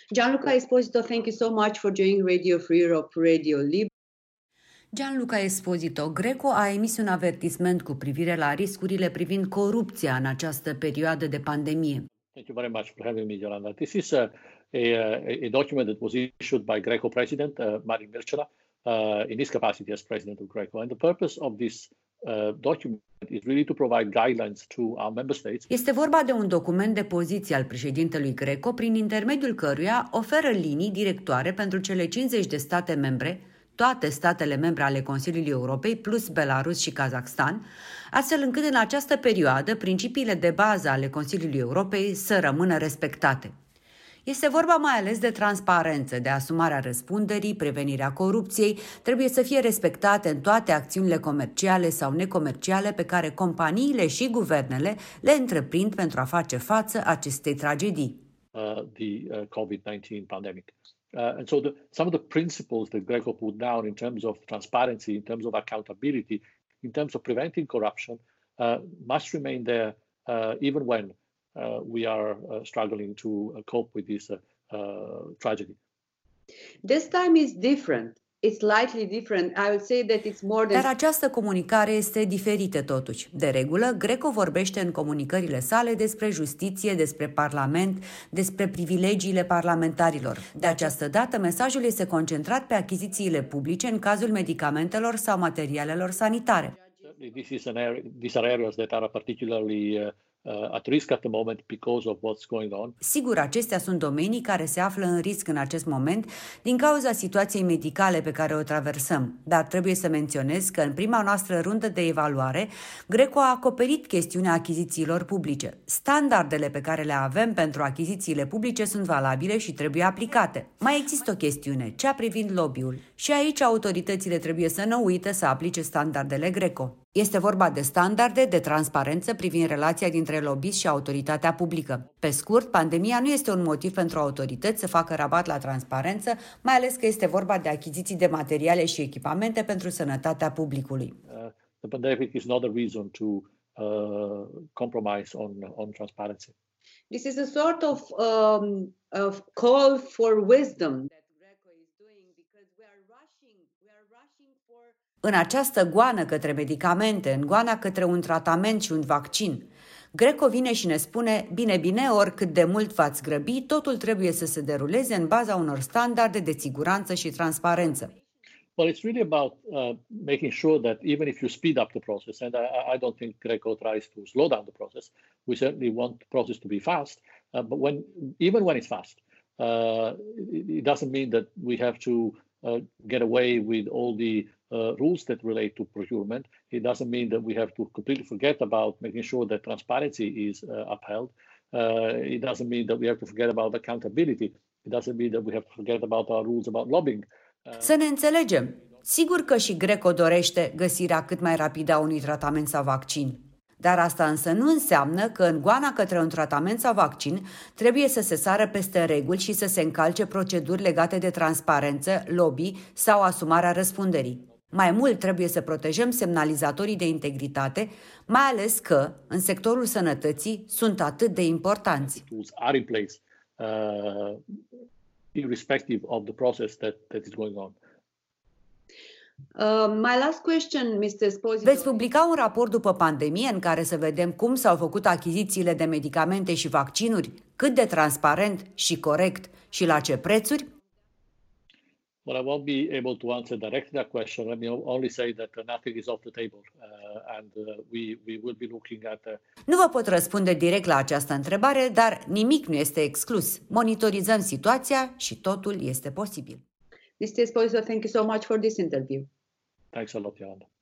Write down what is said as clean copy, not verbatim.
Gianluca Esposito, thank you so much for joining Radio Free Europe, Radio Libre. Gianluca Esposito, Greco a emis un avertisment cu privire la riscurile privind corupția în această perioadă de pandemie. Thank you very much for having me, Yolanda. This is a document that was issued by Greco President Marin Mircea in his capacity as President of Greco. And the purpose of this document is really to provide guidelines to our member states. Este vorba de un document de poziție al președintelui Greco, prin intermediul căruia oferă linii directoare pentru cele 50 de state membre, toate statele membre ale Consiliului Europei, plus Belarus și Kazakhstan, astfel încât în această perioadă principiile de bază ale Consiliului Europei să rămână respectate. Este vorba mai ales de transparență, de asumarea răspunderii, prevenirea corupției, trebuie să fie respectate în toate acțiunile comerciale sau necomerciale pe care companiile și guvernele le întreprind pentru a face față acestei tragedii. The COVID-19 pandemic. And so some of the principles that Greco put down in terms of transparency, in terms of accountability, in terms of preventing corruption, must remain there even when we are struggling to cope with this tragedy. This time is different. It's slightly different. I would say that it's more than... Dar această comunicare este diferită totuși. De regulă, Greco vorbește în comunicările sale despre justiție, despre parlament, despre privilegiile parlamentarilor. De această dată, mesajul este concentrat pe achizițiile publice în cazul medicamentelor sau materialelor sanitare. These are areas that are particularly at risk at the moment because of what's going on. Sigur, acestea sunt domenii care se află în risc în acest moment din cauza situației medicale pe care o traversăm, dar trebuie să menționez că în prima noastră rundă de evaluare, Greco a acoperit chestiunea achizițiilor publice. Standardele pe care le avem pentru achizițiile publice sunt valabile și trebuie aplicate. Mai există o chestiune, cea privind lobby-ul. Și aici autoritățile trebuie să nu uită să aplice standardele Greco. Este vorba de standarde de transparență privind relația dintre lobbyist și autoritatea publică. Pe scurt, pandemia nu este un motiv pentru autorități să facă rabat la transparență, mai ales că este vorba de achiziții de materiale și echipamente pentru sănătatea publicului. The pandemic is not a reason to compromise on transparency. This is a sort of call for wisdom. În această goană către medicamente, în goana către un tratament și un vaccin, Greco vine și ne spune, bine, oricât de mult v-ați grăbi, totul trebuie să se deruleze în baza unor standarde de siguranță și transparență. Well, it's really about making sure that even if you speed up the process, and I don't think Greco tries to slow down the process, we certainly want the process to be fast, but even when it's fast, it doesn't mean that we have to get away with all the rules that relate to procurement. It doesn't mean that we have to completely forget about making sure that transparency is upheld. It doesn't mean that we have to forget about accountability. It doesn't mean that we have to forget about our rules about lobbying. Să ne înțelegem. Sigur că și Greco dorește găsirea cât mai rapidă a unui tratament sau vaccin. Dar asta însă nu înseamnă că în goana către un tratament sau vaccin trebuie să se sară peste reguli și să se încalce proceduri legate de transparență, lobby sau asumarea răspunderii. Mai mult trebuie să protejăm semnalizatorii de integritate, mai ales că, în sectorul sănătății, sunt atât de importanți. Are in place, irrespective of the process that is going on. My last question, Mr. Esposito. Veți publica un raport după pandemie în care să vedem cum s-au făcut achizițiile de medicamente și vaccinuri, cât de transparent și corect și la ce prețuri? Well, I won't be able to answer directly that question. Let me only say that nothing is off the table, and we will be looking at. Nu vă pot răspunde direct la această întrebare, dar nimic nu este exclus. Monitorizăm situația și totul este posibil. Mr. Esposito, thank you so much for this interview. Thanks a lot, Yolanda.